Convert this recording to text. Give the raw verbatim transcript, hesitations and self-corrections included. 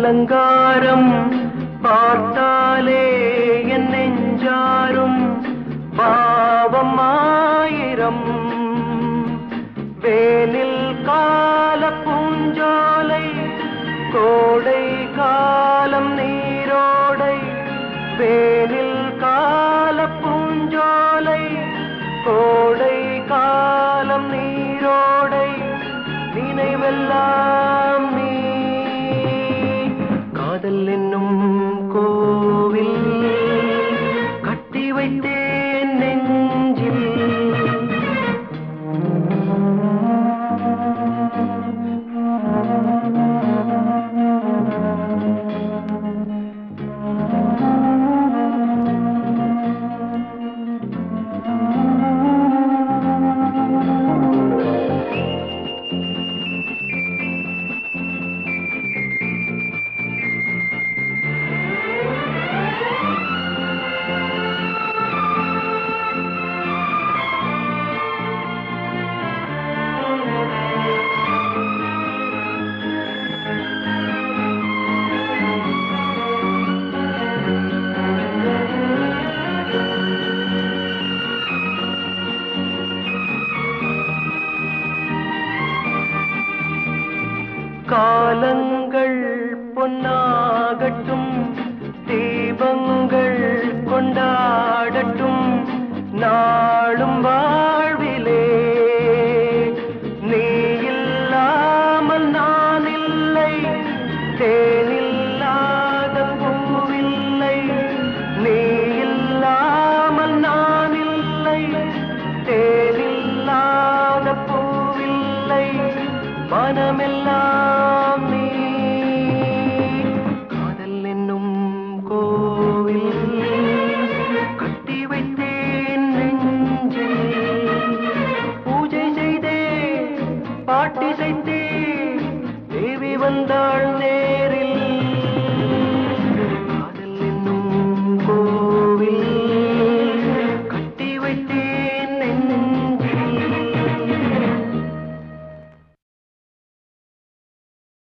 அலங்காரம் பார்த்தாலே என் நெஞ்சாரும் பாவம் ஆயிரம் வேனில் கால பூஞ்சோலை கோடை காலம் நீரோடை வேனில் கால பூஞ்சோலை கோடை காலம் நீரோடை நினைவெல்லாம் நீ காதல் என்னும் கோவில் கட்டி வைத்தேன் நெஞ்சில் காலங்கள் பொன்னாகட்டும் தீபங்கள் கொண்டாடட்டும் நாளும் வாழ்விலே நீ இல்லாமல் நான் இல்லை தேனில்லாத பூவில்லை நீ இல்லாமல் நான் இல்லை தேனில்லாத பூவில்லை மனமெல்லாம் நீ காதல் என்னும் கோவில் கட்டி வைத்தேன் நெஞ்சில் பூஜை செய்தே பாட்டி செய்தே தேவி வந்தாள்